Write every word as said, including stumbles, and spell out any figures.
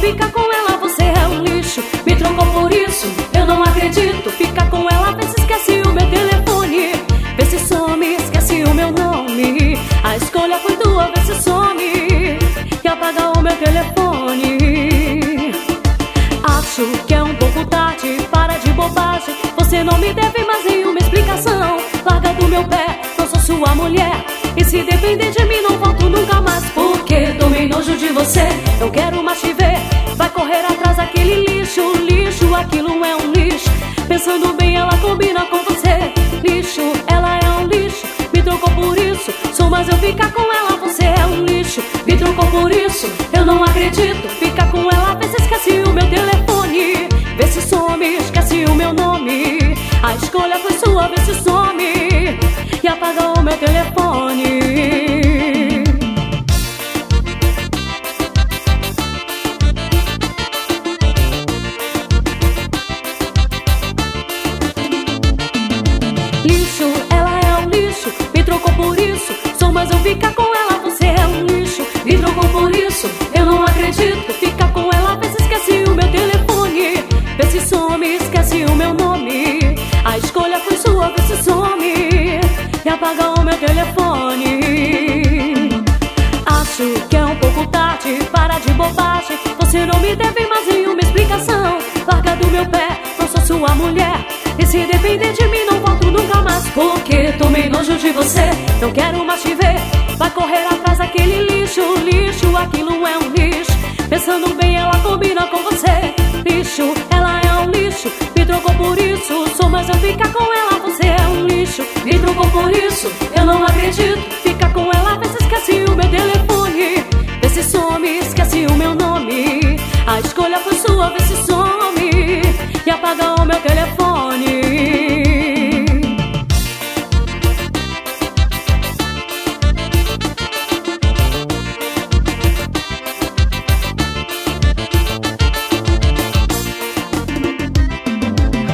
ficar com ela, você é um lixo. Me trocou por isso, eu não acredito. Fica com ela, vê se esquece o meu telefone. Vê se some, esquece o meu nome. A escolha foi tua, vê se some e apaga o meu telefone. Acho que é um pouco tarde, para de bobagem. Você não me deve mais nenhuma explicação. Larga do meu pé, não sou sua mulher. E se depender de mim não volto nunca mais. Porque tomei nojo de você, não quero mais te ver. Vai correr atrás daquele lixo, lixo, aquilo é um lixo. Pensando bem, ela combina com você. Lixo, ela é um lixo. Me trocou por isso, sou mais eu ficar com ela, você é um lixo. Me trocou por isso, eu não acredito. Fica com ela, vê se esquece o meu telefone. Vê se some, esquece o meu nome. A escolha foi sua, vê se some e apaga o meu telefone. Lixo, ela é um lixo. Me trocou por isso, sou mais eu ficar com ela, você é um lixo. Me trocou por isso, eu não acredito. Fica com ela, vê se esquece o meu telefone. Vê se some, esquece o meu nome. A escolha foi sua, vê se some e apaga o meu telefone. Acho que é um pouco tarde, para de bobagem. Você não me deve mais nenhuma explicação. Larga do meu pé, não sou sua mulher. E se depender de mim não volto nunca mais. Porque tomei nojo de você, não quero mais te ver. Vai correr atrás daquele lixo, lixo, aquilo é um lixo. Pensando bem, ela combina com você. Lixo, ela é um lixo. Me trocou por isso, sou mais eu ficar com ela, você é um lixo. Me trocou por isso, eu não acredito. Fica com ela, vê se esquece o meu telefone. Vê se some, esquece o meu nome. A escolha foi sua, vê se some